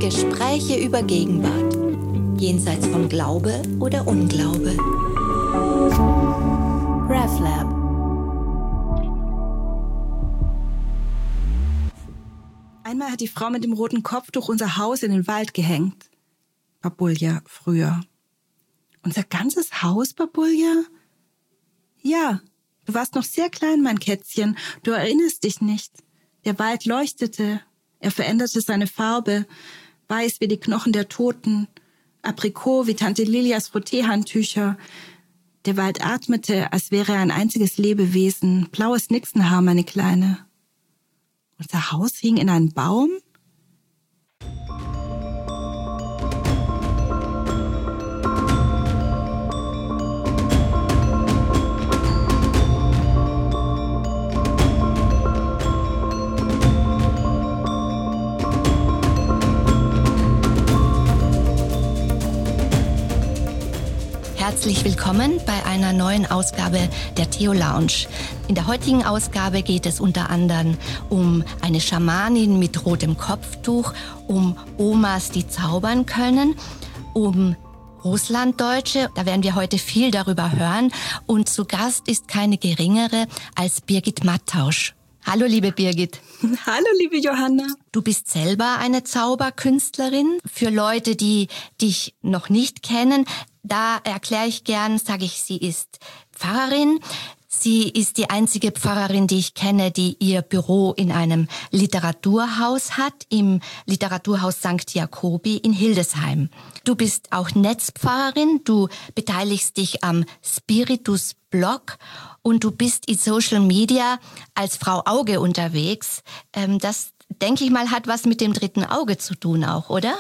Gespräche über Gegenwart. Jenseits von Glaube oder Unglaube. RefLab. Einmal hat die Frau mit dem roten Kopftuch unser Haus in den Wald gehängt. Babulja, früher. Unser ganzes Haus, Babulja? Ja, du warst noch sehr klein, mein Kätzchen. Du erinnerst dich nicht. Der Wald leuchtete. Er veränderte seine Farbe. Weiß wie die Knochen der Toten. Aprikot wie Tante Lilias Frotteehandtücher. Der Wald atmete, als wäre er ein einziges Lebewesen. Blaues Nixenhaar, meine Kleine. Unser Haus hing in einem Baum? Herzlich willkommen bei einer neuen Ausgabe der Theo Lounge. In der heutigen Ausgabe geht es unter anderem um eine Schamanin mit rotem Kopftuch, um Omas, die zaubern können, um Russlanddeutsche. Da werden wir heute viel darüber hören. Und zu Gast ist keine geringere als Birgit Mattausch. Hallo, liebe Birgit. Hallo, liebe Johanna. Du bist selber eine Zauberkünstlerin. Für Leute, die dich noch nicht kennen, da erkläre ich gern, sage ich, sie ist Pfarrerin. Sie ist die einzige Pfarrerin, die ich kenne, die ihr Büro in einem Literaturhaus hat, im Literaturhaus St. Jakobi in Hildesheim. Du bist auch Netzpfarrerin, du beteiligst dich am Spiritus-Blog und du bist in Social Media als Frau Auge unterwegs. Das, denke ich mal, hat was mit dem dritten Auge zu tun auch, oder?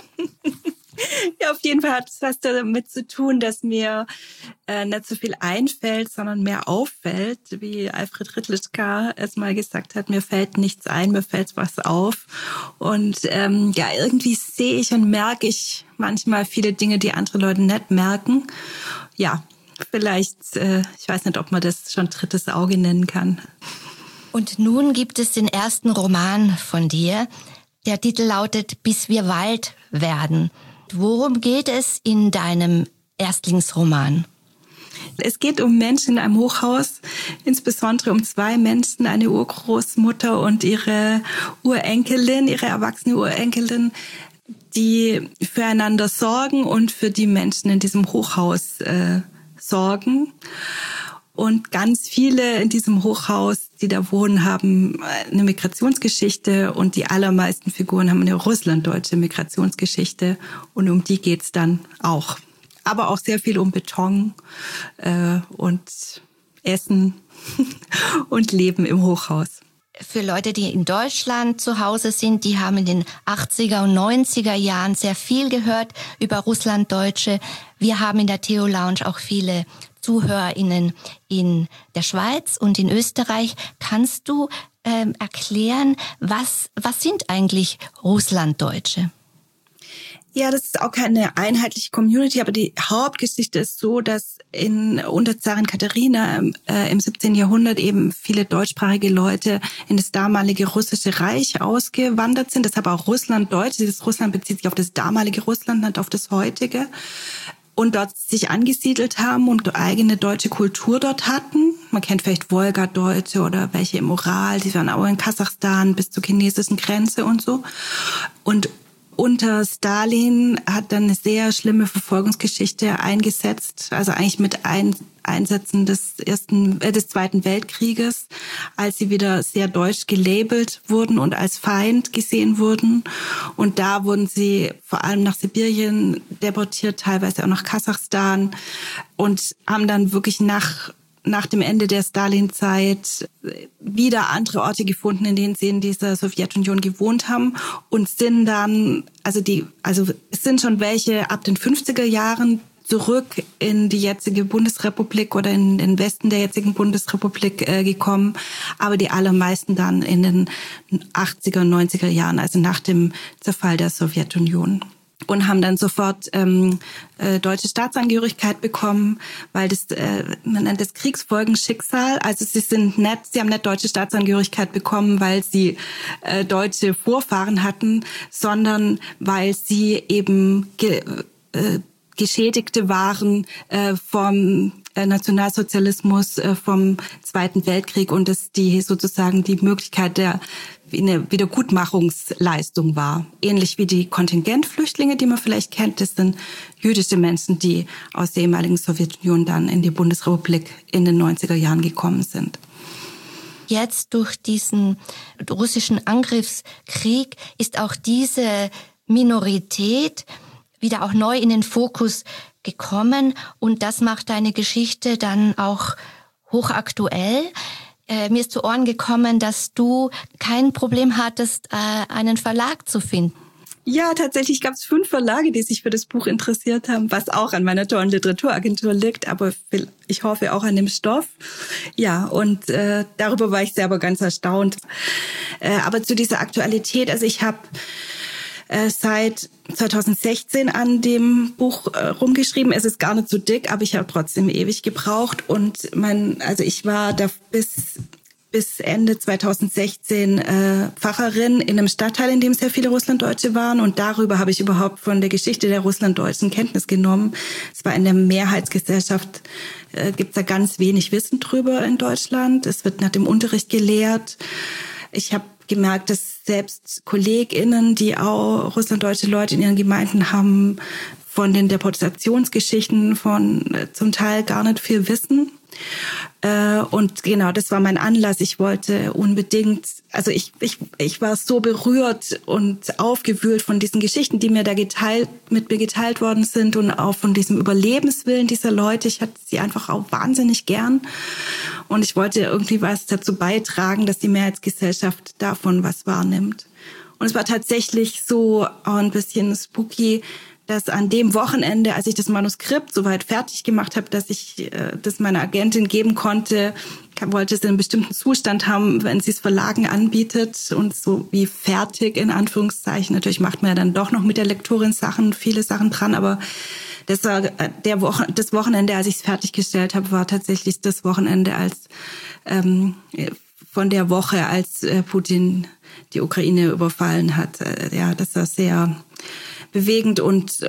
Ja, auf jeden Fall hat es was damit zu tun, dass mir nicht so viel einfällt, sondern mehr auffällt, wie Alfred Rittlischka es mal gesagt hat, mir fällt nichts ein, mir fällt was auf. Und ja, irgendwie sehe ich und merke ich manchmal viele Dinge, die andere Leute nicht merken. Ja, vielleicht, ich weiß nicht, ob man das schon drittes Auge nennen kann. Und nun gibt es den ersten Roman von dir. Der Titel lautet Bis wir Wald werden. Worum geht es in deinem Erstlingsroman? Es geht um Menschen in einem Hochhaus, insbesondere um zwei Menschen, eine Urgroßmutter und ihre Urenkelin, ihre erwachsene Urenkelin, die füreinander sorgen und für die Menschen in diesem Hochhaus sorgen. Und ganz viele in diesem Hochhaus, die da wohnen, haben eine Migrationsgeschichte und die allermeisten Figuren haben eine russlanddeutsche Migrationsgeschichte und um die geht's dann auch. Aber auch sehr viel um Beton und Essen und Leben im Hochhaus. Für Leute, die in Deutschland zu Hause sind, die haben in den 80er und 90er Jahren sehr viel gehört über Russlanddeutsche. Wir haben in der Theo Lounge auch viele ZuhörerInnen in der Schweiz und in Österreich. Kannst du erklären, was sind eigentlich Russlanddeutsche? Ja, das ist auch keine einheitliche Community, aber die Hauptgeschichte ist so, dass unter Zarin Katharina im 17. Jahrhundert eben viele deutschsprachige Leute in das damalige russische Reich ausgewandert sind. Deshalb auch Russlanddeutsch. Dieses Russland bezieht sich auf das damalige Russland, nicht auf das heutige. Und dort sich angesiedelt haben und eigene deutsche Kultur dort hatten. Man kennt vielleicht Wolgadeutsche oder welche im Ural, die waren auch in Kasachstan bis zur chinesischen Grenze und so. Und unter Stalin hat dann eine sehr schlimme Verfolgungsgeschichte eingesetzt, also eigentlich mit Einsätzen des Zweiten Weltkrieges, als sie wieder sehr deutsch gelabelt wurden und als Feind gesehen wurden. Und da wurden sie vor allem nach Sibirien deportiert, teilweise auch nach Kasachstan und haben dann wirklich nach dem Ende der Stalin-Zeit wieder andere Orte gefunden, in denen sie in dieser Sowjetunion gewohnt haben und sind dann, es sind schon welche ab den 50er Jahren zurück in die jetzige Bundesrepublik oder in den Westen der jetzigen Bundesrepublik gekommen, aber die allermeisten dann in den 80er und 90er Jahren, also nach dem Zerfall der Sowjetunion. und haben dann sofort deutsche Staatsangehörigkeit bekommen, weil das man nennt das Kriegsfolgenschicksal. Also sie haben nicht deutsche Staatsangehörigkeit bekommen, weil sie deutsche Vorfahren hatten, sondern weil sie eben Geschädigte waren vom Nationalsozialismus, vom Zweiten Weltkrieg und dass die sozusagen die Möglichkeit der eine Wiedergutmachungsleistung war. Ähnlich wie die Kontingentflüchtlinge, die man vielleicht kennt. Das sind jüdische Menschen, die aus der ehemaligen Sowjetunion dann in die Bundesrepublik in den 90er Jahren gekommen sind. Jetzt durch diesen russischen Angriffskrieg ist auch diese Minorität wieder auch neu in den Fokus gekommen und das macht deine Geschichte dann auch hochaktuell. Mir ist zu Ohren gekommen, dass du kein Problem hattest, einen Verlag zu finden. Ja, tatsächlich gab es 5 Verlage, die sich für das Buch interessiert haben, was auch an meiner tollen Literaturagentur liegt, aber ich hoffe auch an dem Stoff. Ja, und darüber war ich selber ganz erstaunt. Aber zu dieser Aktualität, also ich habe seit 2016 an dem Buch rumgeschrieben. Es ist gar nicht so dick, aber ich habe trotzdem ewig gebraucht. Und ich war da bis Ende 2016 Pfarrerin in einem Stadtteil, in dem sehr viele Russlanddeutsche waren. Und darüber habe ich überhaupt von der Geschichte der Russlanddeutschen Kenntnis genommen. Es war in der Mehrheitsgesellschaft, gibt es da ganz wenig Wissen drüber in Deutschland. Es wird nach dem Unterricht gelehrt. Ich habe gemerkt, dass selbst KollegInnen, die auch russlanddeutsche Leute in ihren Gemeinden haben, von den Deportationsgeschichten von zum Teil gar nicht viel wissen. Und genau, das war mein Anlass. Ich wollte unbedingt, also ich war so berührt und aufgewühlt von diesen Geschichten, die mir da mit mir geteilt worden sind und auch von diesem Überlebenswillen dieser Leute. Ich hatte sie einfach auch wahnsinnig gern. Und ich wollte irgendwie was dazu beitragen, dass die Mehrheitsgesellschaft davon was wahrnimmt. Und es war tatsächlich so auch ein bisschen spooky, dass an dem Wochenende, als ich das Manuskript soweit fertig gemacht habe, dass ich das meiner Agentin geben konnte, wollte es in einem bestimmten Zustand haben, wenn sie es Verlagen anbietet und so wie fertig in Anführungszeichen. Natürlich macht man ja dann doch noch mit der Lektorin viele Sachen dran, aber das war das Wochenende, als ich es fertiggestellt habe, war tatsächlich das Wochenende von der Woche, als Putin die Ukraine überfallen hat. Ja, das war sehr bewegend und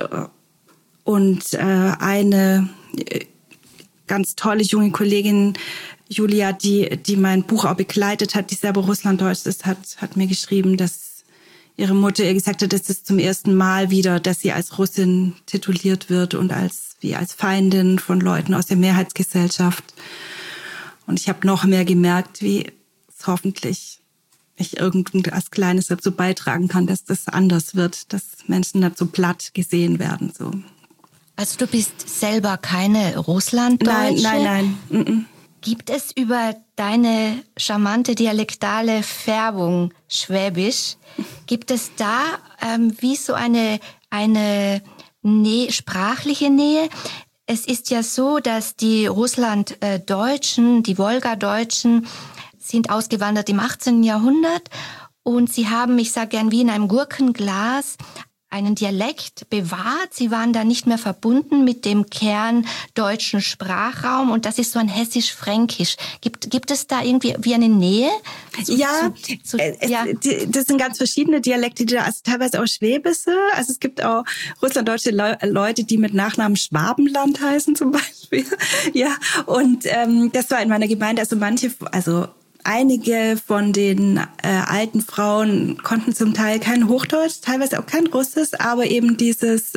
eine ganz tolle junge Kollegin, Julia, die mein Buch auch begleitet hat, die selber Russlanddeutsch ist, hat mir geschrieben, dass ihre Mutter ihr gesagt hat, dass es zum ersten Mal wieder, dass sie als Russin tituliert wird und als Feindin von Leuten aus der Mehrheitsgesellschaft. Und ich habe noch mehr gemerkt, wie es hoffentlich ich irgendwas Kleines dazu beitragen kann, dass das anders wird, dass Menschen nicht so platt gesehen werden. So. Also du bist selber keine Russlanddeutsche? Nein. Gibt es über deine charmante dialektale Färbung Schwäbisch, gibt es da wie so eine sprachliche Nähe? Es ist ja so, dass die Russlanddeutschen, die Wolgadeutschen, sind ausgewandert im 18. Jahrhundert und sie haben, ich sage gern wie in einem Gurkenglas, einen Dialekt bewahrt. Sie waren da nicht mehr verbunden mit dem kerndeutschen Sprachraum und das ist so ein hessisch-fränkisch. Gibt es da irgendwie wie eine Nähe? Das sind ganz verschiedene Dialekte, also teilweise auch Schwäbische. Also es gibt auch russlanddeutsche Leute, die mit Nachnamen Schwabenland heißen zum Beispiel. Ja, und das war in meiner Gemeinde, einige von den alten Frauen konnten zum Teil kein Hochdeutsch, teilweise auch kein Russisch, aber eben dieses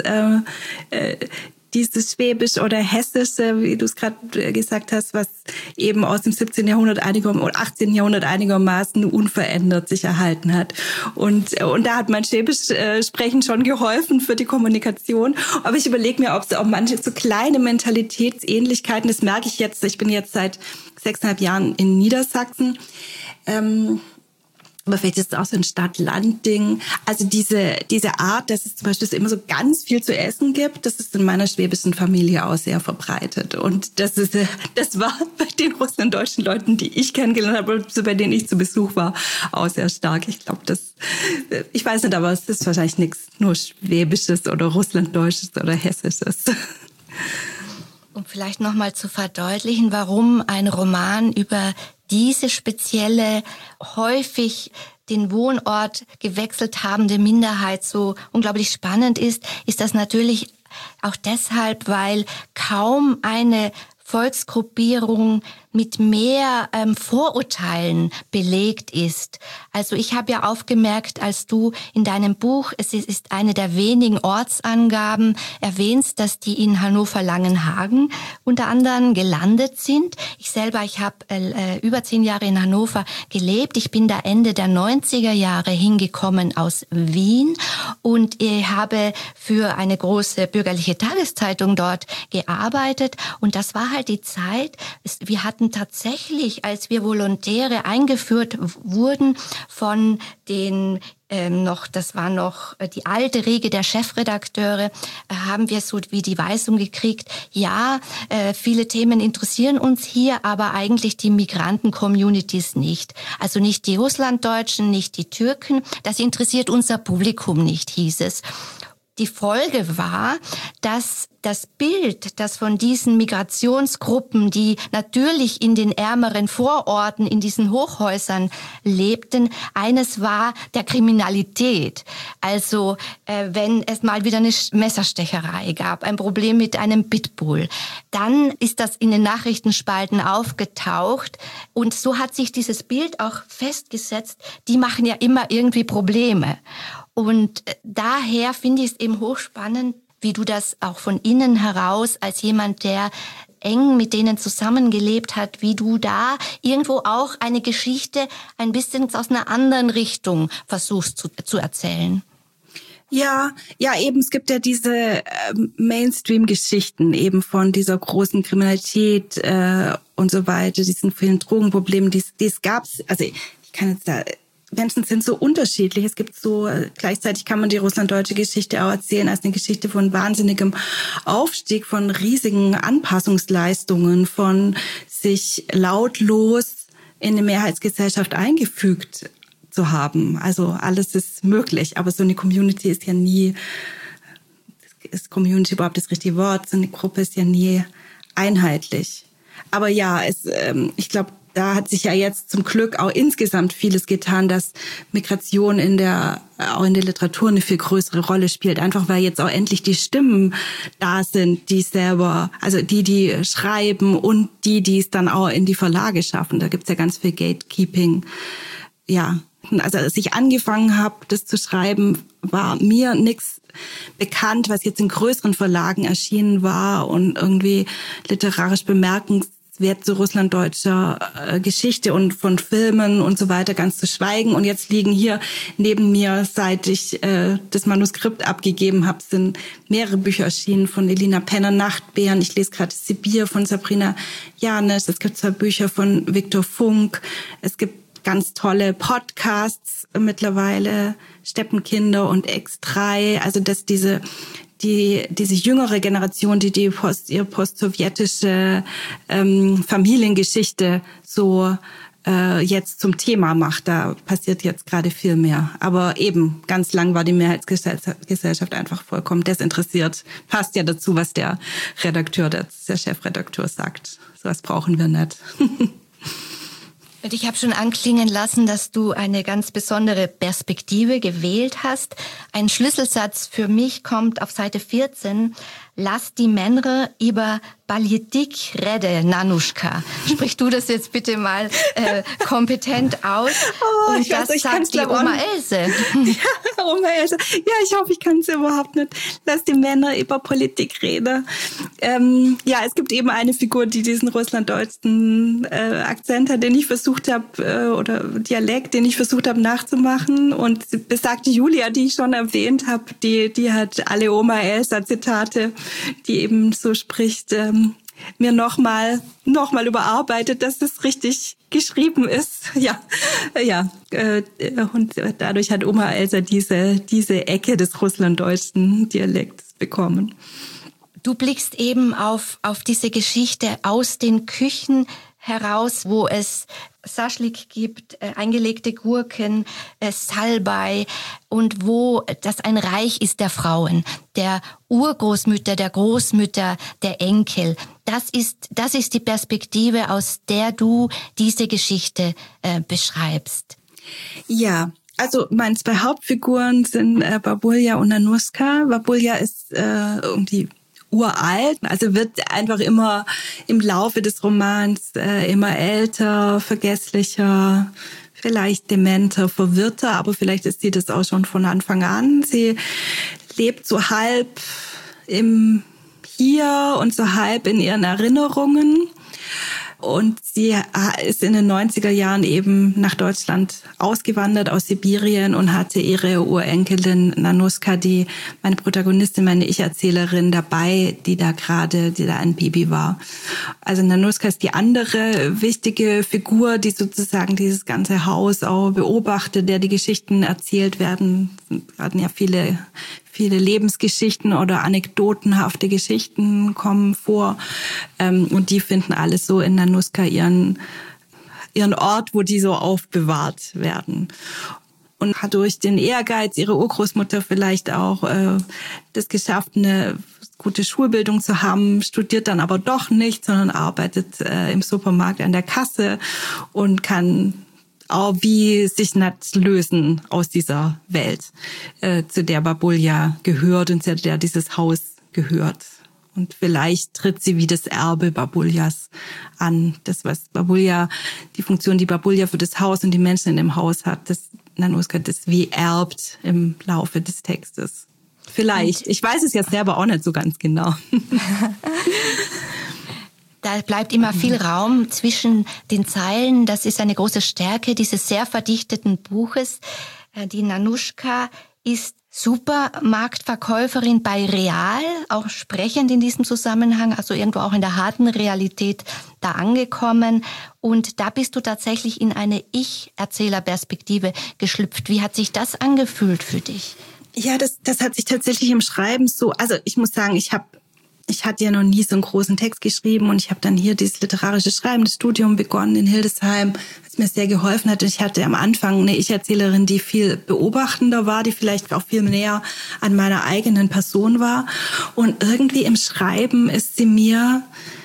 Schwäbisch oder Hessische, wie du es gerade gesagt hast, was eben aus dem 17. Jahrhundert oder 18. Jahrhundert einigermaßen unverändert sich erhalten hat. Und da hat mein Schwäbisch Sprechen schon geholfen für die Kommunikation. Aber ich überlege mir, ob es auch manche so kleine Mentalitätsähnlichkeiten, das merke ich jetzt, ich bin jetzt seit 6,5 Jahren in Niedersachsen, Aber vielleicht ist es auch so ein Stadt-Land-Ding. Also diese Art, dass es zum Beispiel immer so ganz viel zu essen gibt, das ist in meiner schwäbischen Familie auch sehr verbreitet. Und das war bei den russlanddeutschen Leuten, die ich kennengelernt habe, bei denen ich zu Besuch war, auch sehr stark. Ich glaube, ich weiß nicht, aber es ist wahrscheinlich nichts nur Schwäbisches oder Russlanddeutsches oder Hessisches. Um vielleicht nochmal zu verdeutlichen, warum ein Roman über diese spezielle, häufig den Wohnort gewechselt habende Minderheit so unglaublich spannend ist das natürlich auch deshalb, weil kaum eine Volksgruppierung mit mehr Vorurteilen belegt ist. Also ich habe ja aufgemerkt, als du in deinem Buch, es ist eine der wenigen Ortsangaben, erwähnst, dass die in Hannover-Langenhagen unter anderem gelandet sind. Ich habe über 10 Jahre in Hannover gelebt. Ich bin da Ende der 90er Jahre hingekommen aus Wien und ich habe für eine große bürgerliche Tageszeitung dort gearbeitet und das war halt die Zeit, wir hatten tatsächlich, als wir Volontäre eingeführt wurden von den das war noch die alte Riege der Chefredakteure, haben wir so wie die Weisung gekriegt, ja, viele Themen interessieren uns hier, aber eigentlich die Migranten-Communities nicht. Also nicht die Russlanddeutschen, nicht die Türken, das interessiert unser Publikum nicht, hieß es. Die Folge war, dass das Bild, das von diesen Migrationsgruppen, die natürlich in den ärmeren Vororten, in diesen Hochhäusern lebten, eines war der Kriminalität. Also wenn es mal wieder eine Messerstecherei gab, ein Problem mit einem Pitbull, dann ist das in den Nachrichtenspalten aufgetaucht und so hat sich dieses Bild auch festgesetzt, die machen ja immer irgendwie Probleme. Und daher finde ich es eben hochspannend, wie du das auch von innen heraus als jemand, der eng mit denen zusammengelebt hat, wie du da irgendwo auch eine Geschichte ein bisschen aus einer anderen Richtung versuchst zu erzählen. Ja, eben, es gibt ja diese Mainstream-Geschichten eben von dieser großen Kriminalität und so weiter, diesen vielen Drogenproblemen, die es gab. Also ich kann jetzt da... Menschen sind so unterschiedlich. Es gibt so, gleichzeitig kann man die russlanddeutsche Geschichte auch erzählen als eine Geschichte von wahnsinnigem Aufstieg, von riesigen Anpassungsleistungen, von sich lautlos in eine Mehrheitsgesellschaft eingefügt zu haben. Also alles ist möglich. Aber so eine Community ist ja nie, ist Community überhaupt das richtige Wort? So eine Gruppe ist ja nie einheitlich. Aber ja, ich glaube, da hat sich ja jetzt zum Glück auch insgesamt vieles getan, dass Migration auch in der Literatur eine viel größere Rolle spielt. Einfach weil jetzt auch endlich die Stimmen da sind, die selber, also die schreiben und die es dann auch in die Verlage schaffen. Da gibt's ja ganz viel Gatekeeping. Ja, also als ich angefangen habe, das zu schreiben, war mir nichts bekannt, was jetzt in größeren Verlagen erschienen war und irgendwie literarisch bemerkenswert zu russlanddeutscher Geschichte und von Filmen und so weiter ganz zu schweigen. Und jetzt liegen hier neben mir, seit ich das Manuskript abgegeben habe, sind mehrere Bücher erschienen von Elina Penner, Nachtbären. Ich lese gerade Sibir von Sabrina Janesch. Es gibt 2 Bücher von Viktor Funk. Es gibt ganz tolle Podcasts mittlerweile, Steppenkinder und X3. Also dass diese jüngere Generation, die ihre postsowjetische Familiengeschichte so jetzt zum Thema macht, da passiert jetzt gerade viel mehr. Aber eben, ganz lang war die Mehrheitsgesellschaft einfach vollkommen desinteressiert. Passt ja dazu, was der Chefredakteur sagt. Sowas brauchen wir nicht. Und ich habe schon anklingen lassen, dass du eine ganz besondere Perspektive gewählt hast. Ein Schlüsselsatz für mich kommt auf Seite 14. Lass die Männer über Politik reden, Nanuschka. Sprich du das jetzt bitte mal kompetent aus. Oh, und das sagt die Oma Else. Ja, Oma Else. Ja, ich hoffe, ich kann es überhaupt nicht. Lass die Männer über Politik reden. Ja, es gibt eben eine Figur, die diesen russlanddeutschen Akzent hat, den ich versucht habe, oder Dialekt, den ich versucht habe nachzumachen. Und besagte Julia, die ich schon erwähnt habe, die hat alle Oma Elsa Zitate, die eben so spricht, mir nochmal überarbeitet, dass es richtig geschrieben ist. Und dadurch hat Oma Elsa diese Ecke des russlanddeutschen Dialekts bekommen. Du blickst eben auf diese Geschichte aus den Küchen heraus, wo es Saschlik gibt, eingelegte Gurken, Salbei und wo das ein Reich ist der Frauen, der Urgroßmütter, der Großmütter, der Enkel. Das ist die Perspektive, aus der du diese Geschichte beschreibst. Ja, also meine 2 Hauptfiguren sind Babulja und Nanushka. Babulja ist irgendwie uralt, also wird einfach immer im Laufe des Romans immer älter, vergesslicher, vielleicht dementer, verwirrter, aber vielleicht ist sie das auch schon von Anfang an. Sie lebt so halb im Hier und so halb in ihren Erinnerungen. Und sie ist in den 90er Jahren eben nach Deutschland ausgewandert aus Sibirien und hatte ihre Urenkelin Nanushka, meine Protagonistin, meine Ich-Erzählerin dabei, die da ein Baby war. Also Nanushka ist die andere wichtige Figur, die sozusagen dieses ganze Haus auch beobachtet, der die Geschichten erzählt werden. Wir hatten ja viele Lebensgeschichten oder anekdotenhafte Geschichten kommen vor. Und die finden alles so in Nanushka ihren Ort, wo die so aufbewahrt werden. Und hat durch den Ehrgeiz ihrer Urgroßmutter vielleicht auch das geschafft, eine gute Schulbildung zu haben, studiert dann aber doch nicht, sondern arbeitet im Supermarkt an der Kasse und kann auch wie sich nicht lösen aus dieser Welt, zu der Babulja gehört und zu der dieses Haus gehört. Und vielleicht tritt sie wie das Erbe Babuljas an. Die Funktion, die Babulja für das Haus und die Menschen in dem Haus hat, das Nanushka das wie erbt im Laufe des Textes. Vielleicht. Ich weiß es jetzt selber auch nicht so ganz genau. Da bleibt immer viel Raum zwischen den Zeilen. Das ist eine große Stärke dieses sehr verdichteten Buches. Die Nanushka ist Supermarktverkäuferin bei Real, auch sprechend in diesem Zusammenhang, also irgendwo auch in der harten Realität da angekommen. Und da bist du tatsächlich in eine Ich-Erzählerperspektive geschlüpft. Wie hat sich das angefühlt für dich? Ja, das hat sich tatsächlich im Schreiben so, also ich muss sagen, ich hatte ja noch nie so einen großen Text geschrieben und ich habe dann hier dieses literarische Schreiben, das Studium begonnen in Hildesheim, was mir sehr geholfen hat. Ich hatte am Anfang eine Ich-Erzählerin, die viel beobachtender war, die vielleicht auch viel näher an meiner eigenen Person war. Und irgendwie im Schreiben ist sie mir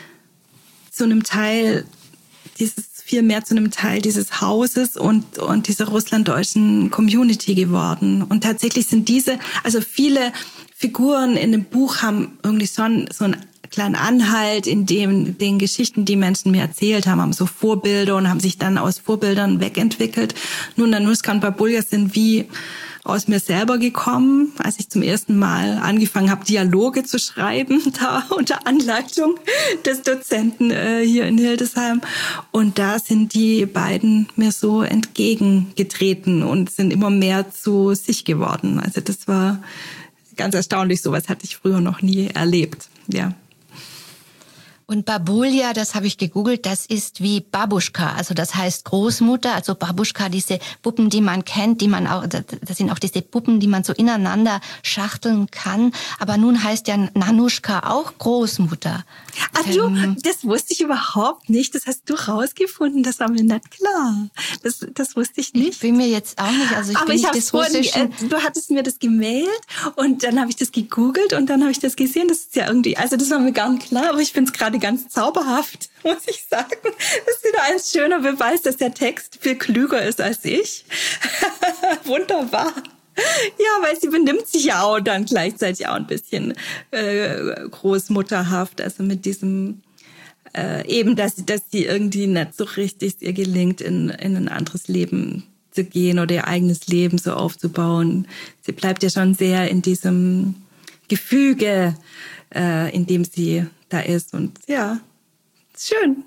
viel mehr zu einem Teil dieses Hauses und dieser russlanddeutschen Community geworden. Und tatsächlich sind viele Figuren in dem Buch haben irgendwie schon so einen kleinen Anhalt in den Geschichten, die Menschen mir erzählt haben so Vorbilder und haben sich dann aus Vorbildern wegentwickelt. Nun, Nanushka und Babulja sind wie aus mir selber gekommen, als ich zum ersten Mal angefangen habe, Dialoge zu schreiben, da unter Anleitung des Dozenten hier in Hildesheim. Und da sind die beiden mir so entgegengetreten und sind immer mehr zu sich geworden. Also das war ganz erstaunlich, sowas hatte ich früher noch nie erlebt, ja. Und Babulja, das habe ich gegoogelt, das ist wie Babuschka, also das heißt Großmutter, also Babuschka, diese Puppen, die man kennt, das sind auch diese Puppen, die man so ineinander schachteln kann. Aber nun heißt ja Nanushka auch Großmutter. Das wusste ich überhaupt nicht, das hast du rausgefunden, das war mir nicht klar. Das wusste ich nicht. Ich bin mir jetzt auch nicht, also du hattest mir das gemailt und dann habe ich das gegoogelt und dann habe ich das gesehen, das ist ja irgendwie, also das war mir gar nicht klar, aber ich finde es gerade ganz zauberhaft, muss ich sagen. Das ist wieder ein schöner Beweis, dass der Text viel klüger ist als ich. Wunderbar. Ja, weil sie benimmt sich ja auch dann gleichzeitig auch ein bisschen großmutterhaft, also mit diesem eben, dass sie irgendwie nicht so richtig ihr gelingt, in ein anderes Leben zu gehen oder ihr eigenes Leben so aufzubauen. Sie bleibt ja schon sehr in diesem Gefüge, in dem sie da ist. Und ja, schön.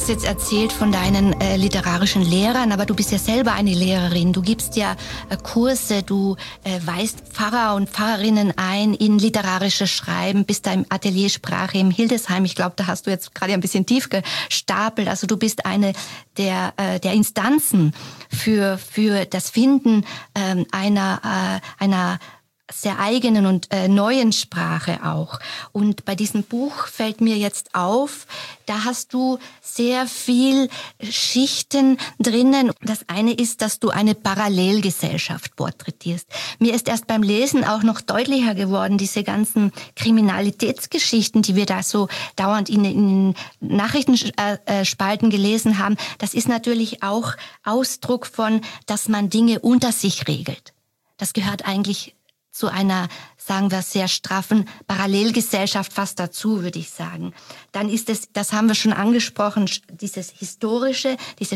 hast jetzt erzählt von deinen literarischen Lehrern, aber du bist ja selber eine Lehrerin. Du gibst ja Kurse, du weist Pfarrer und Pfarrerinnen ein in literarisches Schreiben, bist da im Atelier Sprache im Hildesheim. Ich glaube, da hast du jetzt gerade ein bisschen tief gestapelt. Also du bist eine der Instanzen für das Finden einer sehr eigenen und neuen Sprache auch. Und bei diesem Buch fällt mir jetzt auf, da hast du sehr viel Schichten drinnen. Das eine ist, dass du eine Parallelgesellschaft porträtierst. Mir ist erst beim Lesen auch noch deutlicher geworden, diese ganzen Kriminalitätsgeschichten, die wir da so dauernd in Nachrichtenspalten gelesen haben. Das ist natürlich auch Ausdruck von, dass man Dinge unter sich regelt. Das gehört eigentlich zu einer, sagen wir, sehr straffen Parallelgesellschaft fast dazu, würde ich sagen. Dann ist es, das haben wir schon angesprochen, dieses historische, diese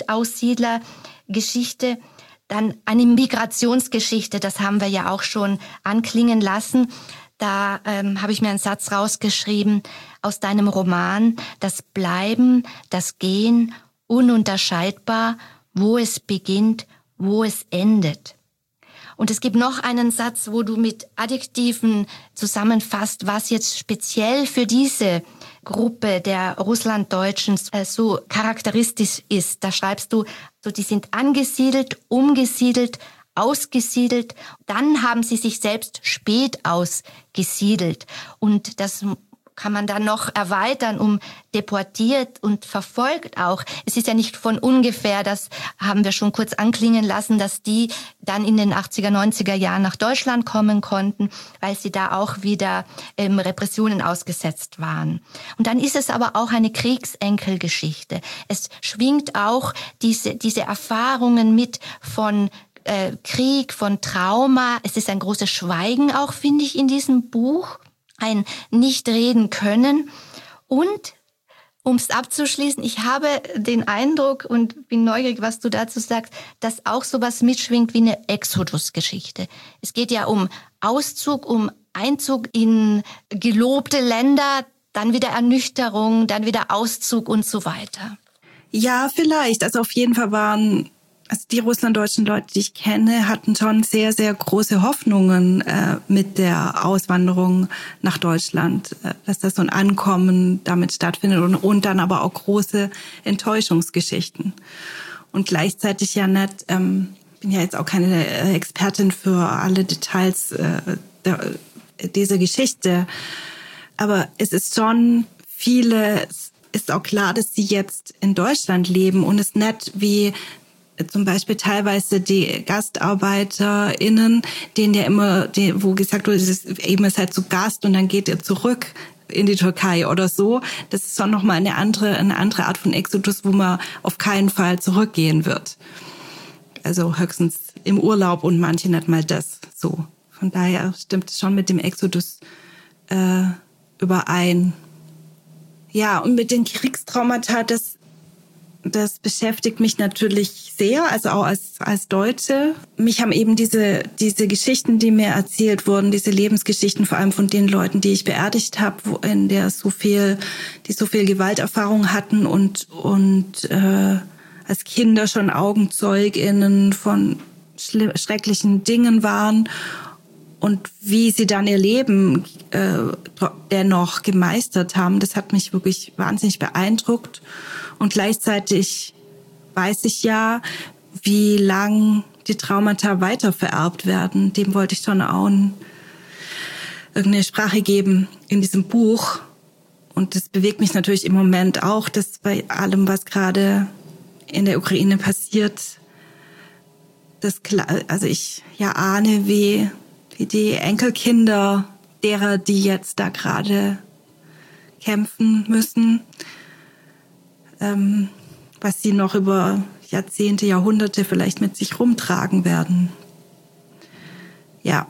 Spätaussiedlergeschichte. Dann eine Migrationsgeschichte, das haben wir ja auch schon anklingen lassen. Da habe ich mir einen Satz rausgeschrieben aus deinem Roman: Das Bleiben, das Gehen, ununterscheidbar, wo es beginnt, wo es endet. Und es gibt noch einen Satz, wo du mit Adjektiven zusammenfasst, was jetzt speziell für diese Gruppe der Russlanddeutschen so charakteristisch ist. Da schreibst du, so, die sind angesiedelt, umgesiedelt, ausgesiedelt. Dann haben sie sich selbst spät ausgesiedelt. Und das kann man dann noch erweitern um deportiert und verfolgt auch. Es ist ja nicht von ungefähr, das haben wir schon kurz anklingen lassen, dass die dann in den 80er, 90er Jahren nach Deutschland kommen konnten, weil sie da auch wieder Repressionen ausgesetzt waren. Und dann ist es aber auch eine Kriegsenkelgeschichte. Es schwingt auch diese Erfahrungen mit von Krieg, von Trauma. Es ist ein großes Schweigen auch, finde ich, in diesem Buch. Ein Nicht-Reden können. Und, um es abzuschließen, ich habe den Eindruck und bin neugierig, was du dazu sagst, dass auch sowas mitschwingt wie eine Exodus-Geschichte. Es geht ja um Auszug, um Einzug in gelobte Länder, dann wieder Ernüchterung, dann wieder Auszug und so weiter. Ja, vielleicht. Also auf jeden Fall waren die russlanddeutschen Leute, die ich kenne, hatten schon sehr, sehr große Hoffnungen mit der Auswanderung nach Deutschland, dass das so ein Ankommen damit stattfindet und dann aber auch große Enttäuschungsgeschichten. Und gleichzeitig ja nicht, bin ja jetzt auch keine Expertin für alle Details dieser Geschichte, aber es ist schon ist auch klar, dass sie jetzt in Deutschland leben und es nicht wie zum Beispiel teilweise die GastarbeiterInnen, denen ja immer, wo gesagt wurde, eben ist halt zu Gast und dann geht ihr zurück in die Türkei oder so. Das ist schon nochmal eine andere Art von Exodus, wo man auf keinen Fall zurückgehen wird. Also höchstens im Urlaub und manche nicht mal das so. Von daher stimmt es schon mit dem Exodus überein. Ja, und mit den Kriegstraumata, das beschäftigt mich natürlich sehr, also auch als Deutsche. Mich haben eben diese Geschichten, die mir erzählt wurden, diese Lebensgeschichten, vor allem von den Leuten, die ich beerdigt habe, die so viel Gewalterfahrung hatten und als Kinder schon AugenzeugInnen von schrecklichen Dingen waren und wie sie dann ihr Leben dennoch gemeistert haben, das hat mich wirklich wahnsinnig beeindruckt. Und gleichzeitig weiß ich ja, wie lang die Traumata weitervererbt werden. Dem wollte ich schon auch irgendeine Sprache geben in diesem Buch. Und das bewegt mich natürlich im Moment auch, dass bei allem, was gerade in der Ukraine passiert, also ich ja ahne, wie die Enkelkinder derer, die jetzt da gerade kämpfen müssen, was sie noch über Jahrzehnte, Jahrhunderte vielleicht mit sich rumtragen werden. Ja.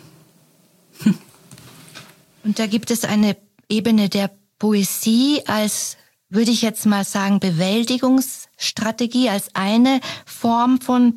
Und da gibt es eine Ebene der Poesie als, würde ich jetzt mal sagen, Bewältigungsstrategie, als eine Form von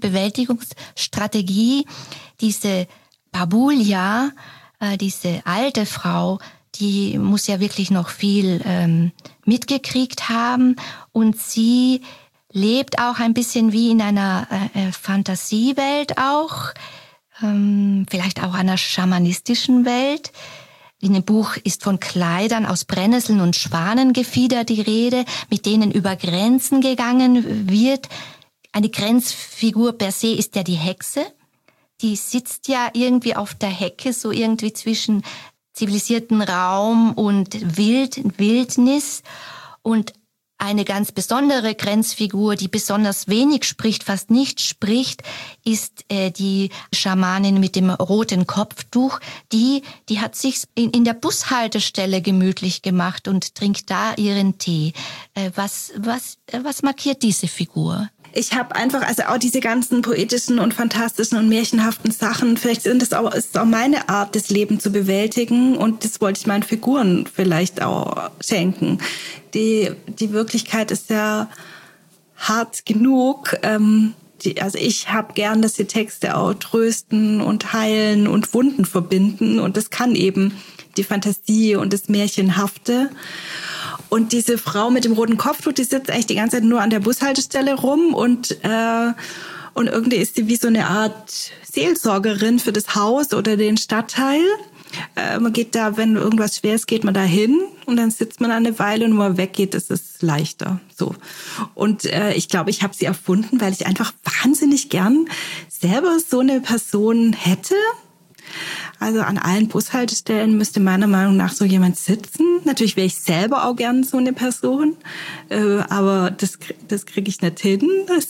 Bewältigungsstrategie. Diese Babulja, diese alte Frau, die muss ja wirklich noch viel mitgekriegt haben. Und sie lebt auch ein bisschen wie in einer Fantasiewelt auch, vielleicht auch einer schamanistischen Welt. In dem Buch ist von Kleidern aus Brennnesseln und Schwanengefieder die Rede, mit denen über Grenzen gegangen wird. Eine Grenzfigur per se ist ja die Hexe. Die sitzt ja irgendwie auf der Hecke, so irgendwie zwischen zivilisierten Raum und Wildnis. Und eine ganz besondere Grenzfigur, die besonders wenig spricht, fast nicht spricht, ist die Schamanin mit dem roten Kopftuch. Die hat sich in der Bushaltestelle gemütlich gemacht und trinkt da ihren Tee. Was markiert diese Figur? Ich habe einfach, also auch diese ganzen poetischen und fantastischen und märchenhaften Sachen, vielleicht ist es auch meine Art, das Leben zu bewältigen, und das wollte ich meinen Figuren vielleicht auch schenken. Die Wirklichkeit ist ja hart genug. Also ich habe gern, dass die Texte auch trösten und heilen und Wunden verbinden, und das kann eben die Fantasie und das Märchenhafte. Und diese Frau mit dem roten Kopftuch, die sitzt eigentlich die ganze Zeit nur an der Bushaltestelle rum, und irgendwie ist sie wie so eine Art Seelsorgerin für das Haus oder den Stadtteil. Man geht da, wenn irgendwas schwer ist, geht man da hin, und dann sitzt man eine Weile, und wenn man weggeht, ist es leichter. So. Und ich glaube, ich habe sie erfunden, weil ich einfach wahnsinnig gern selber so eine Person hätte. Also an allen Bushaltestellen müsste meiner Meinung nach so jemand sitzen. Natürlich wäre ich selber auch gern so eine Person, aber das kriege ich nicht hin.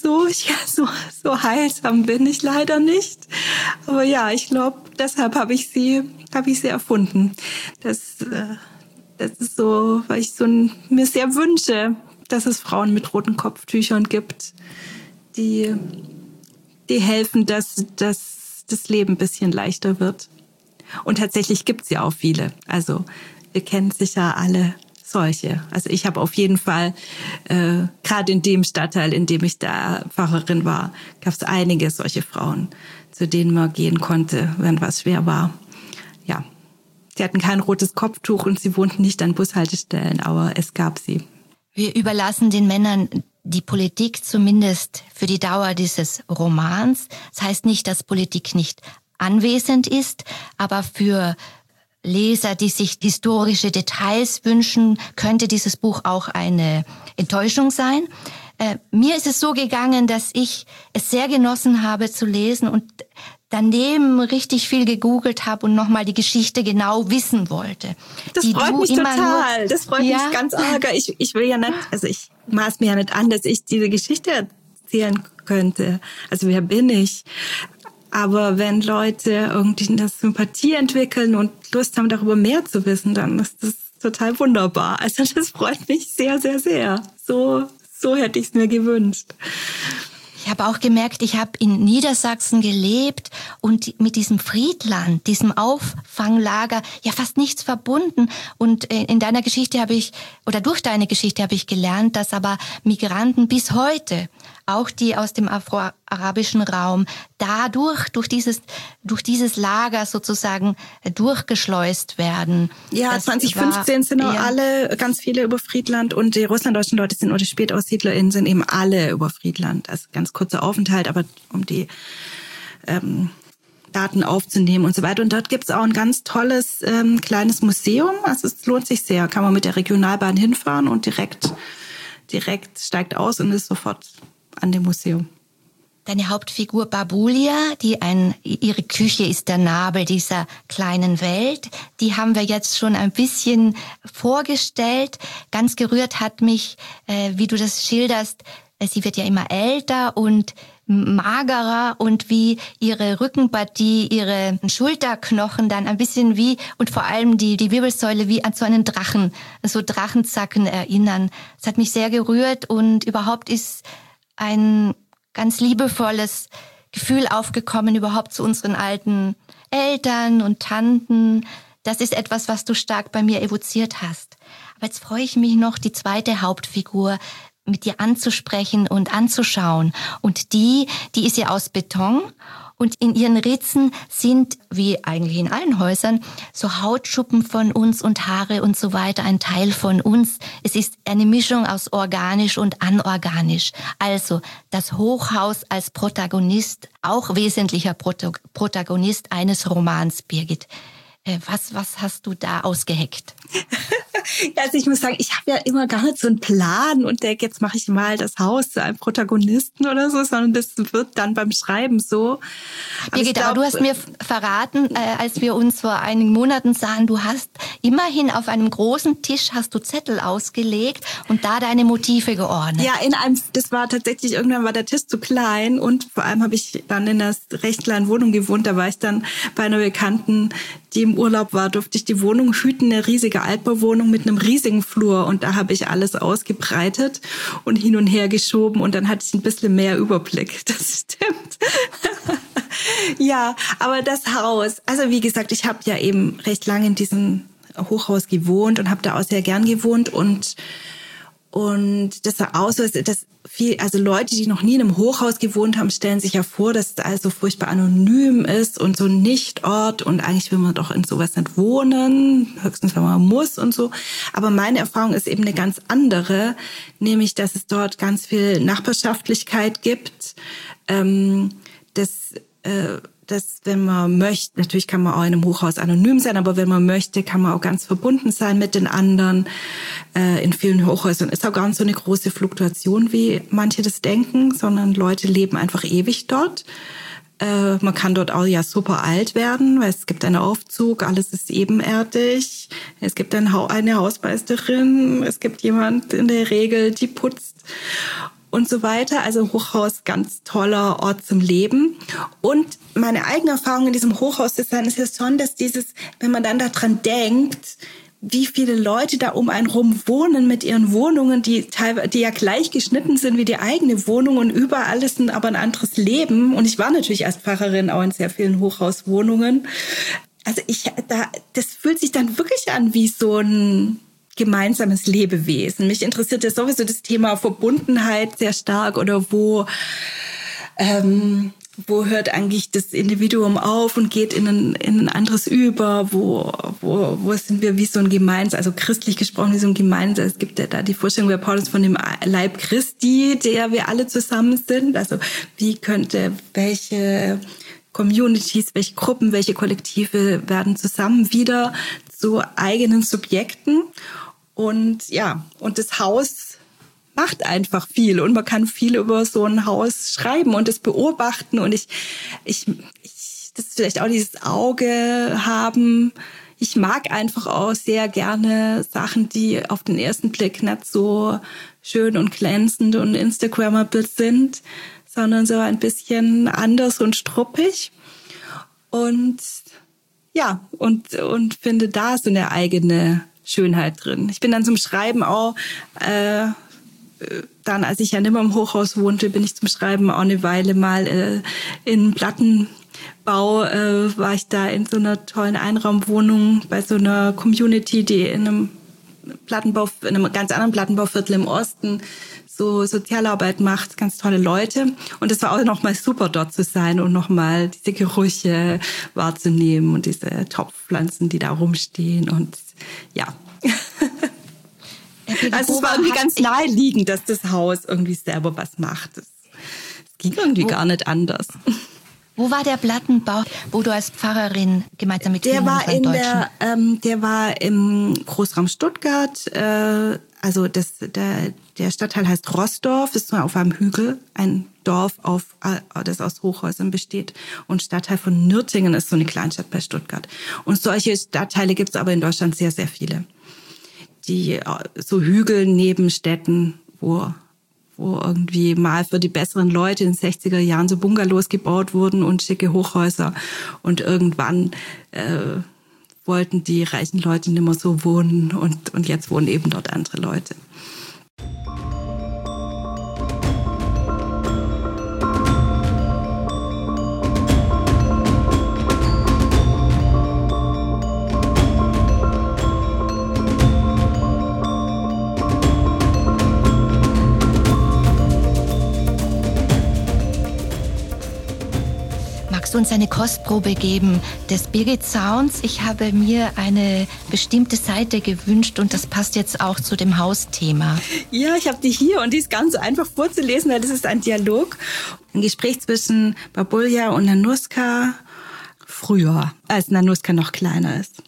So heilsam bin ich leider nicht. Aber ja, ich glaube, deshalb habe ich sie erfunden. Das ist so, weil ich mir sehr wünsche, dass es Frauen mit roten Kopftüchern gibt, die helfen, dass das Leben ein bisschen leichter wird. Und tatsächlich gibt's ja auch viele. Also wir kennen sicher alle solche. Also ich habe auf jeden Fall, gerade in dem Stadtteil, in dem ich da Pfarrerin war, gab's einige solche Frauen, zu denen man gehen konnte, wenn was schwer war. Ja, sie hatten kein rotes Kopftuch und sie wohnten nicht an Bushaltestellen, aber es gab sie. Wir überlassen den Männern die Politik, zumindest für die Dauer dieses Romans. Das heißt nicht, dass Politik nicht anwesend ist, aber für Leser, die sich historische Details wünschen, könnte dieses Buch auch eine Enttäuschung sein. Mir ist es so gegangen, dass ich es sehr genossen habe zu lesen und daneben richtig viel gegoogelt habe und nochmal die Geschichte genau wissen wollte. Das freut mich total. Das freut mich ganz arg. Ich will ja nicht, also ich maß mir ja nicht an, dass ich diese Geschichte erzählen könnte. Also wer bin ich? Aber wenn Leute irgendwie eine Sympathie entwickeln und Lust haben, darüber mehr zu wissen, dann ist das total wunderbar. Also das freut mich sehr, sehr, sehr. So hätte ich es mir gewünscht. Ich habe auch gemerkt, ich habe in Niedersachsen gelebt und mit diesem Friedland, diesem Auffanglager, ja fast nichts verbunden. Und in deiner Geschichte durch deine Geschichte habe ich gelernt, dass aber Migranten bis heute, auch die aus dem afroarabischen Raum, durch dieses Lager sozusagen durchgeschleust werden. Ja, das 2015 sind auch ganz viele über Friedland, und die russlanddeutschen Leute oder die SpätaussiedlerInnen sind eben alle über Friedland. Also ganz kurzer Aufenthalt, aber um die Daten aufzunehmen und so weiter. Und dort gibt's auch ein ganz tolles kleines Museum. Also es lohnt sich sehr. Kann man mit der Regionalbahn hinfahren und direkt steigt aus und ist sofort an dem Museum. Deine Hauptfigur Babulia, ihre Küche ist der Nabel dieser kleinen Welt. Die haben wir jetzt schon ein bisschen vorgestellt. Ganz gerührt hat mich, wie du das schilderst. Sie wird ja immer älter und magerer, und wie ihre Rückenpartie, ihre Schulterknochen dann ein bisschen und vor allem die Wirbelsäule wie an so einen Drachen, so Drachenzacken erinnern. Das hat mich sehr gerührt, und überhaupt ist ein ganz liebevolles Gefühl aufgekommen, überhaupt zu unseren alten Eltern und Tanten. Das ist etwas, was du stark bei mir evoziert hast. Aber jetzt freue ich mich noch, die zweite Hauptfigur mit dir anzusprechen und anzuschauen. Und die ist ja aus Beton. Und in ihren Ritzen sind, wie eigentlich in allen Häusern, so Hautschuppen von uns und Haare und so weiter, ein Teil von uns. Es ist eine Mischung aus organisch und anorganisch. Also das Hochhaus als Protagonist, auch wesentlicher Protagonist eines Romans, Birgit. Was hast du da ausgeheckt? Also ich muss sagen, ich habe ja immer gar nicht so einen Plan und denke, jetzt mache ich mal das Haus zu einem Protagonisten oder so, sondern das wird dann beim Schreiben so. Birgit, aber du hast mir verraten, als wir uns vor einigen Monaten sahen, du hast immerhin auf einem großen Tisch hast du Zettel ausgelegt und da deine Motive geordnet. Ja, das war tatsächlich, irgendwann war der Tisch zu klein und vor allem habe ich dann in einer recht kleinen Wohnung gewohnt, da war ich dann bei einer Bekannten, die im Urlaub war, durfte ich die Wohnung hüten, eine riesige Altbauwohnung mit einem riesigen Flur und da habe ich alles ausgebreitet und hin und her geschoben und dann hatte ich ein bisschen mehr Überblick. Das stimmt. Ja, aber das Haus, also wie gesagt, ich habe ja eben recht lange in diesem Hochhaus gewohnt und habe da auch sehr gern gewohnt und das sah aus, also Leute, die noch nie in einem Hochhaus gewohnt haben, stellen sich ja vor, dass es also furchtbar anonym ist und so ein Nichtort und eigentlich will man doch in sowas nicht wohnen, höchstens wenn man muss und so. Aber meine Erfahrung ist eben eine ganz andere, nämlich, dass es dort ganz viel Nachbarschaftlichkeit gibt, dass wenn man möchte, natürlich kann man auch in einem Hochhaus anonym sein, aber wenn man möchte, kann man auch ganz verbunden sein mit den anderen. In vielen Hochhäusern ist auch gar nicht so eine große Fluktuation, wie manche das denken, sondern Leute leben einfach ewig dort. Man kann dort auch ja super alt werden, weil es gibt einen Aufzug, alles ist ebenerdig. Es gibt eine Hausmeisterin, es gibt jemand in der Regel, die putzt und so weiter. Also Hochhaus, ganz toller Ort zum Leben. Und meine eigene Erfahrung in diesem Hochhausdesign ist ja schon, dass wenn man dann daran denkt, wie viele Leute da um einen rum wohnen mit ihren Wohnungen, die ja gleich geschnitten sind wie die eigene Wohnung und überall ist aber ein anderes Leben. Und ich war natürlich als Pfarrerin auch in sehr vielen Hochhauswohnungen. Also das fühlt sich dann wirklich an wie so ein gemeinsames Lebewesen. Mich interessiert ja sowieso das Thema Verbundenheit sehr stark oder wo hört eigentlich das Individuum auf und geht in ein anderes über, wo sind wir wie so ein also christlich gesprochen wie so ein es gibt ja da die Vorstellung bei Paulus von dem Leib Christi, der wir alle zusammen sind, also wie könnte welche Communities, welche Gruppen, welche Kollektive werden zusammen wieder zu eigenen Subjekten. Und ja, und das Haus macht einfach viel und man kann viel über so ein Haus schreiben und es beobachten und ich das ist vielleicht auch dieses Auge haben. Ich mag einfach auch sehr gerne Sachen, die auf den ersten Blick nicht so schön und glänzend und Instagrammable sind, sondern so ein bisschen anders und struppig. Und ja, und finde da so eine eigene Schönheit drin. Ich bin dann zum Schreiben auch, dann als ich ja nicht mehr im Hochhaus wohnte, bin ich zum Schreiben auch eine Weile mal in Plattenbau, war ich da in so einer tollen Einraumwohnung bei so einer Community, die in einem ganz anderen Plattenbauviertel im Osten so Sozialarbeit macht, ganz tolle Leute. Und es war auch nochmal super, dort zu sein und nochmal diese Gerüche wahrzunehmen und diese Topfpflanzen, die da rumstehen und ja. Also es war irgendwie ganz naheliegend, dass das Haus irgendwie selber was macht. Es ging irgendwie gar nicht anders. Wo war der Plattenbau, wo du als Pfarrerin gemeinsam mit der war im Großraum Stuttgart. Also der Stadtteil heißt Roßdorf, ist so auf einem Hügel, ein Dorf, das aus Hochhäusern besteht. Und Stadtteil von Nürtingen ist so eine Kleinstadt bei Stuttgart. Und solche Stadtteile gibt es aber in Deutschland sehr, sehr viele. Die so Hügel neben Städten, wo irgendwie mal für die besseren Leute in den 60er Jahren so Bungalows gebaut wurden und schicke Hochhäuser. Und irgendwann wollten die reichen Leute nicht mehr so wohnen und jetzt wohnen eben dort andere Leute. Magst du uns eine Kostprobe geben des Birgit Sounds? Ich habe mir eine bestimmte Seite gewünscht und das passt jetzt auch zu dem Hausthema. Ja, ich habe die hier und die ist ganz einfach vorzulesen, weil das ist ein Dialog. Ein Gespräch zwischen Babulja und Nanuska früher, als Nanuska noch kleiner ist.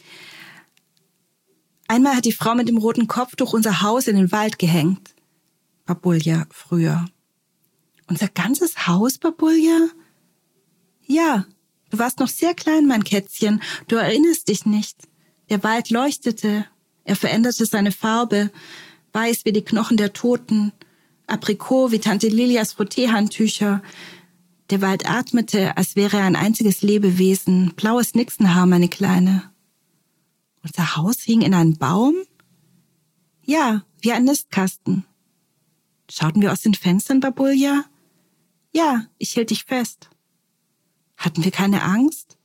Einmal hat die Frau mit dem roten Kopftuch unser Haus in den Wald gehängt. Babulja früher. Unser ganzes Haus, Babulja? Ja, du warst noch sehr klein, mein Kätzchen. Du erinnerst dich nicht. Der Wald leuchtete. Er veränderte seine Farbe. Weiß wie die Knochen der Toten. Aprikot wie Tante Lilias Frotteehandtücher. Der Wald atmete, als wäre er ein einziges Lebewesen. Blaues Nixenhaar, meine Kleine. Unser Haus hing in einem Baum? Ja, wie ein Nistkasten. Schauten wir aus den Fenstern, Babulja? Ja, ich hielt dich fest. Hatten wir keine Angst?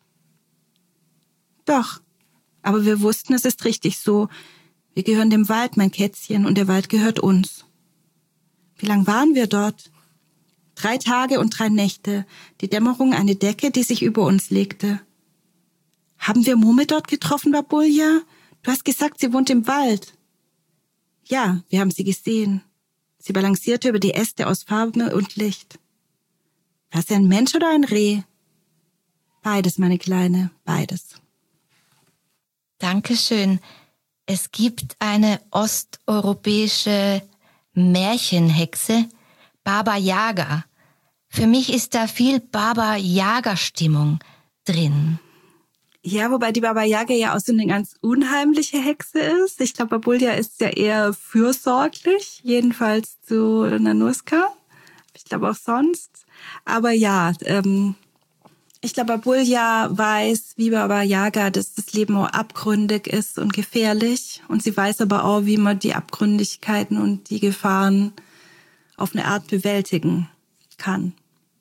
Doch, aber wir wussten, es ist richtig so. Wir gehören dem Wald, mein Kätzchen, und der Wald gehört uns. Wie lang waren wir dort? 3 Tage und 3 Nächte, die Dämmerung eine Decke, die sich über uns legte. Haben wir Mumme dort getroffen, Babulja? Du hast gesagt, sie wohnt im Wald. Ja, wir haben sie gesehen. Sie balancierte über die Äste aus Farbe und Licht. War sie ein Mensch oder ein Reh? Beides, meine Kleine, beides. Dankeschön. Es gibt eine osteuropäische Märchenhexe, Baba Yaga. Für mich ist da viel Baba Yaga-Stimmung drin. Ja, wobei die Baba Yaga ja auch so eine ganz unheimliche Hexe ist. Ich glaube, Babulja ist ja eher fürsorglich, jedenfalls zu Nanuska. Ich glaube auch sonst. Aber ja, ich glaube, Babulja weiß, wie Baba Yaga, dass das Leben auch abgründig ist und gefährlich. Und sie weiß aber auch, wie man die Abgründigkeiten und die Gefahren auf eine Art bewältigen kann.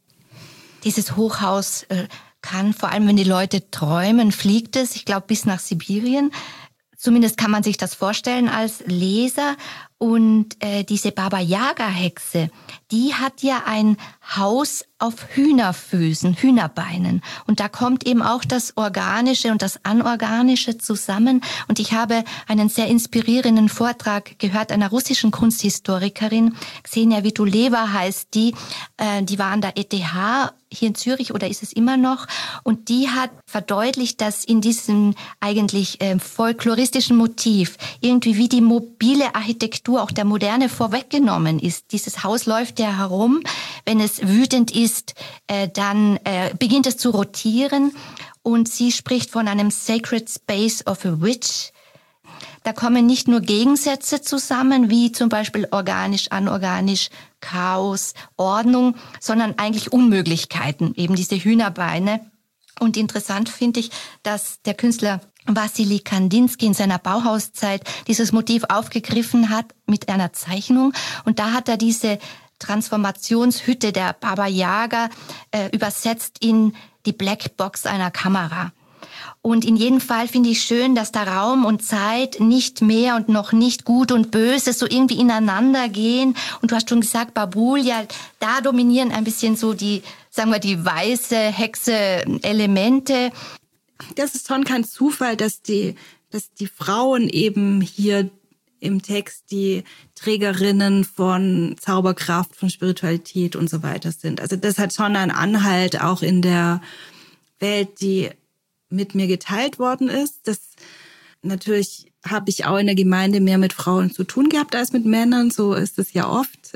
Dieses Hochhaus kann, vor allem wenn die Leute träumen, fliegt es, ich glaube, bis nach Sibirien. Zumindest kann man sich das vorstellen als Leser. Und diese Baba Yaga-Hexe, die hat ja ein Haus auf Hühnerfüßen, Hühnerbeinen. Und da kommt eben auch das Organische und das Anorganische zusammen. Und ich habe einen sehr inspirierenden Vortrag gehört einer russischen Kunsthistorikerin, Ksenia Vituleva heißt die. Die war an der ETH hier in Zürich oder ist es immer noch. Und die hat verdeutlicht, dass in diesem eigentlich folkloristischen Motiv irgendwie wie die mobile Architektur auch der Moderne vorweggenommen ist. Dieses Haus läuft ja herum. Wenn es wütend ist, dann beginnt es zu rotieren. Und sie spricht von einem Sacred Space of a Witch. Da kommen nicht nur Gegensätze zusammen, wie zum Beispiel organisch, anorganisch, Chaos, Ordnung, sondern eigentlich Unmöglichkeiten, eben diese Hühnerbeine. Und interessant finde ich, dass der Künstler Wassily Kandinsky in seiner Bauhauszeit dieses Motiv aufgegriffen hat mit einer Zeichnung. Und da hat er diese Transformationshütte der Baba Yaga übersetzt in die Blackbox einer Kamera. Und in jedem Fall finde ich schön, dass da Raum und Zeit nicht mehr und noch nicht gut und böse so irgendwie ineinander gehen. Und du hast schon gesagt, Babulja, da dominieren ein bisschen so die, sagen wir, die weiße Hexe-Elemente. Das ist schon kein Zufall, dass die Frauen eben hier im Text die Trägerinnen von Zauberkraft, von Spiritualität und so weiter sind. Also das hat schon einen Anhalt auch in der Welt, die mit mir geteilt worden ist. Das natürlich habe ich auch in der Gemeinde mehr mit Frauen zu tun gehabt als mit Männern. So ist es ja oft,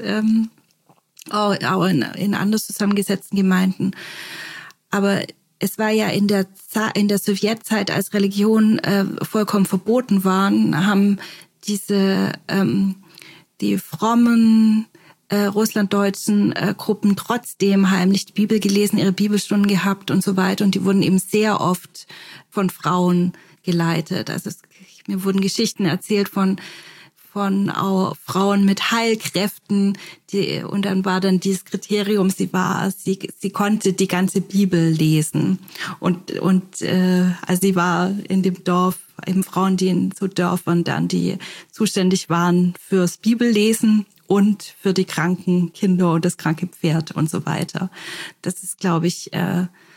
auch in anders zusammengesetzten Gemeinden. Aber es war ja in der Sowjetzeit, als Religion vollkommen verboten waren, haben die frommen russlanddeutschen Gruppen trotzdem heimlich die Bibel gelesen, ihre Bibelstunden gehabt und so weiter. Und die wurden eben sehr oft von Frauen geleitet. Also mir wurden Geschichten erzählt von auch Frauen mit Heilkräften, und dann war dann dieses Kriterium, sie konnte die ganze Bibel lesen. Und also sie war in dem Dorf, eben Frauen, die in so Dörfern dann, die zuständig waren fürs Bibellesen und für die kranken Kinder und das kranke Pferd und so weiter. Das ist, glaube ich,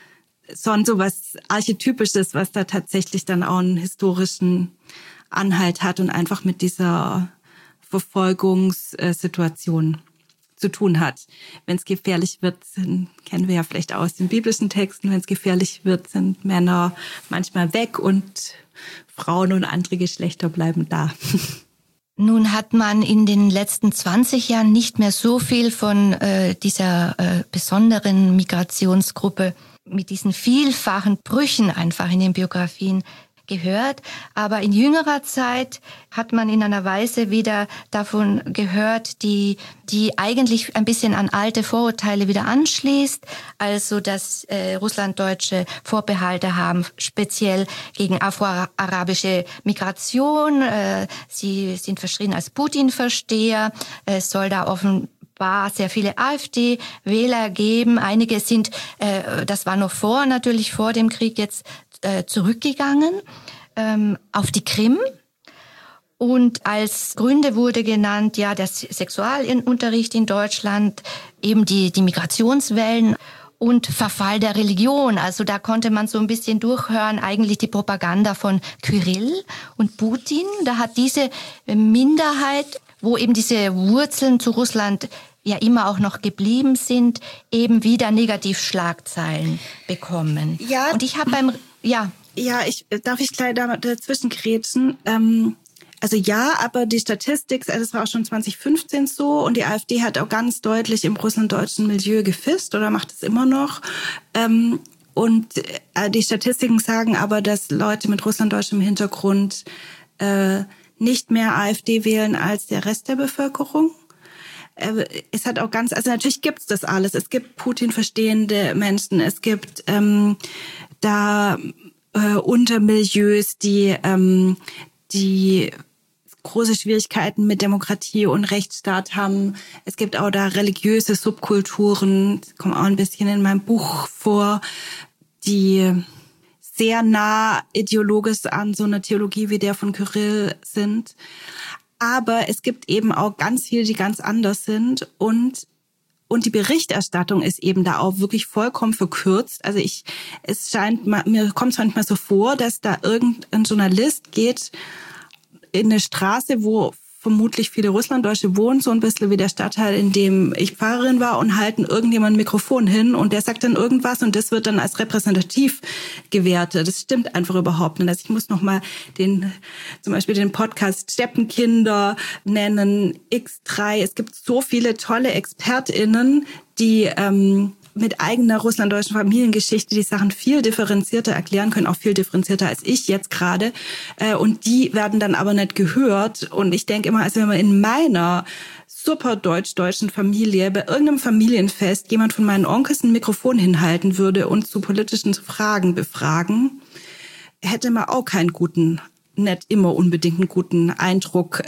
schon so was Archetypisches, was da tatsächlich dann auch einen historischen Anhalt hat und einfach mit dieser Verfolgungssituation zu tun hat. Wenn es gefährlich wird, kennen wir ja vielleicht aus den biblischen Texten, wenn es gefährlich wird, sind Männer manchmal weg und Frauen und andere Geschlechter bleiben da. Nun hat man in den letzten 20 Jahren nicht mehr so viel von dieser besonderen Migrationsgruppe mit diesen vielfachen Brüchen einfach in den Biografien gehört. Aber in jüngerer Zeit hat man in einer Weise wieder davon gehört, die eigentlich ein bisschen an alte Vorurteile wieder anschließt. Also, dass Russlanddeutsche Vorbehalte haben, speziell gegen afroarabische Migration. Sie sind verschrien als Putin-Versteher. Es soll da offenbar sehr viele AfD-Wähler geben. Einige sind, das war noch natürlich vor dem Krieg jetzt, zurückgegangen auf die Krim. Und als Gründe wurde genannt, ja, der Sexualunterricht in Deutschland, eben die Migrationswellen und Verfall der Religion. Also da konnte man so ein bisschen durchhören, eigentlich die Propaganda von Kyrill und Putin. Da hat diese Minderheit, wo eben diese Wurzeln zu Russland ja immer auch noch geblieben sind, eben wieder Negativschlagzeilen bekommen. Ja. Und ich habe darf ich gleich dazwischen grätschen? Also ja, aber die Statistik, also das war auch schon 2015 so und die AfD hat auch ganz deutlich im russlanddeutschen Milieu gefischt oder macht es immer noch. Und die Statistiken sagen aber, dass Leute mit russlanddeutschem Hintergrund nicht mehr AfD wählen als der Rest der Bevölkerung. Es hat auch also natürlich gibt's das alles. Es gibt Putin-verstehende Menschen, es gibt Untermilieus, die große Schwierigkeiten mit Demokratie und Rechtsstaat haben. Es gibt auch da religiöse Subkulturen, das kommt auch ein bisschen in meinem Buch vor, die sehr nah ideologisch an so einer Theologie wie der von Kyrill sind. Aber es gibt eben auch ganz viele, die ganz anders sind und die Berichterstattung ist eben da auch wirklich vollkommen verkürzt. Also mir kommt es manchmal so vor, dass da irgendein Journalist geht in eine Straße, wo vermutlich viele Russlanddeutsche wohnen, so ein bisschen wie der Stadtteil, in dem ich Pfarrerin war, und halten irgendjemand ein Mikrofon hin und der sagt dann irgendwas und das wird dann als repräsentativ gewertet. Das stimmt einfach überhaupt nicht. Also ich muss nochmal zum Beispiel den Podcast Steppenkinder nennen, X3. Es gibt so viele tolle ExpertInnen, die mit eigener russlanddeutschen Familiengeschichte die Sachen viel differenzierter erklären können, auch viel differenzierter als ich jetzt gerade. Und die werden dann aber nicht gehört. Und ich denke immer, also wenn man in meiner super deutschen Familie bei irgendeinem Familienfest jemand von meinen Onkels ein Mikrofon hinhalten würde und zu politischen Fragen befragen, hätte man auch keinen nicht immer unbedingt einen guten Eindruck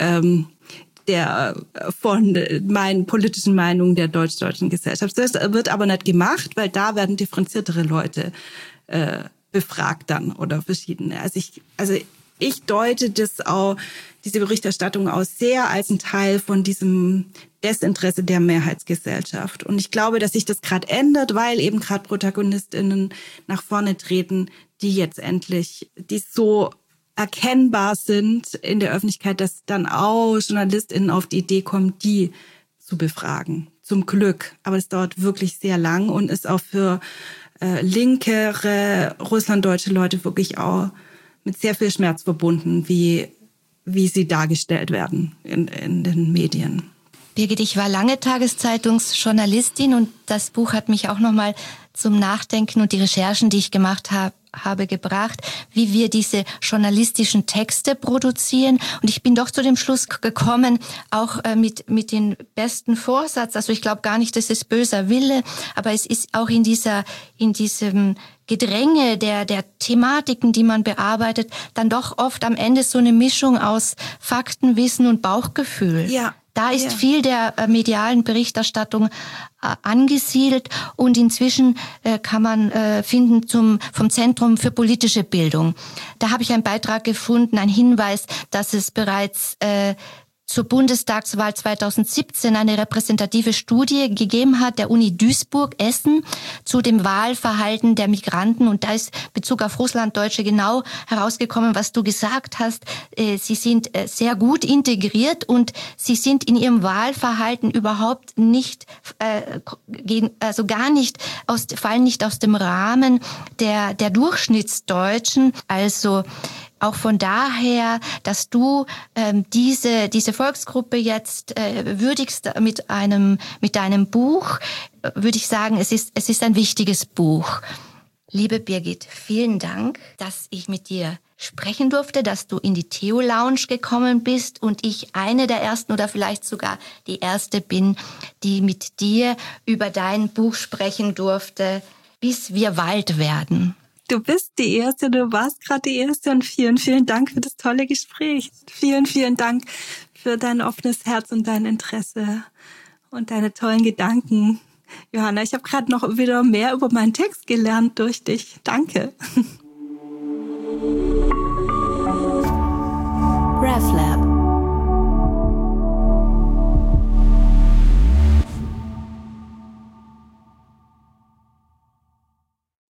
von meinen politischen Meinungen der deutsch-deutschen Gesellschaft. Das wird aber nicht gemacht, weil da werden differenziertere Leute befragt dann oder verschiedene. Also ich deute das auch, diese Berichterstattung aus sehr als ein Teil von diesem Desinteresse der Mehrheitsgesellschaft. Und ich glaube, dass sich das gerade ändert, weil eben gerade ProtagonistInnen nach vorne treten, die so erkennbar sind in der Öffentlichkeit, dass dann auch JournalistInnen auf die Idee kommen, die zu befragen. Zum Glück. Aber es dauert wirklich sehr lang und ist auch für linkere russlanddeutsche Leute wirklich auch mit sehr viel Schmerz verbunden, wie sie dargestellt werden in den Medien. Birgit, ich war lange Tageszeitungsjournalistin und das Buch hat mich auch nochmal zum Nachdenken und die Recherchen, die ich gemacht habe gebracht, wie wir diese journalistischen Texte produzieren. Und ich bin doch zu dem Schluss gekommen, auch mit dem besten Vorsatz. Also ich glaube gar nicht, das ist böser Wille, aber es ist auch in diesem Gedränge der Thematiken, die man bearbeitet, dann doch oft am Ende so eine Mischung aus Faktenwissen und Bauchgefühl. Ja. Da ist viel der medialen Berichterstattung angesiedelt und inzwischen kann man finden vom Zentrum für politische Bildung. Da habe ich einen Beitrag gefunden, einen Hinweis, dass es bereits zur Bundestagswahl 2017 eine repräsentative Studie gegeben hat, der Uni Duisburg-Essen, zu dem Wahlverhalten der Migranten. Und da ist Bezug auf Russlanddeutsche genau herausgekommen, was du gesagt hast. Sie sind sehr gut integriert und sie sind in ihrem Wahlverhalten überhaupt nicht, also gar nicht, fallen nicht aus dem Rahmen der Durchschnittsdeutschen. Also auch von daher, dass du diese Volksgruppe jetzt würdigst mit deinem Buch, würde ich sagen, es ist ein wichtiges Buch. Liebe Birgit, vielen Dank, dass ich mit dir sprechen durfte, dass du in die Theo-Lounge gekommen bist und ich eine der ersten oder vielleicht sogar die erste bin, die mit dir über dein Buch sprechen durfte, bis wir Wald werden. Du bist die Erste, du warst gerade die Erste und vielen, vielen Dank für das tolle Gespräch. Vielen, vielen Dank für dein offenes Herz und dein Interesse und deine tollen Gedanken. Johanna, ich habe gerade noch wieder mehr über meinen Text gelernt durch dich. Danke. RefLab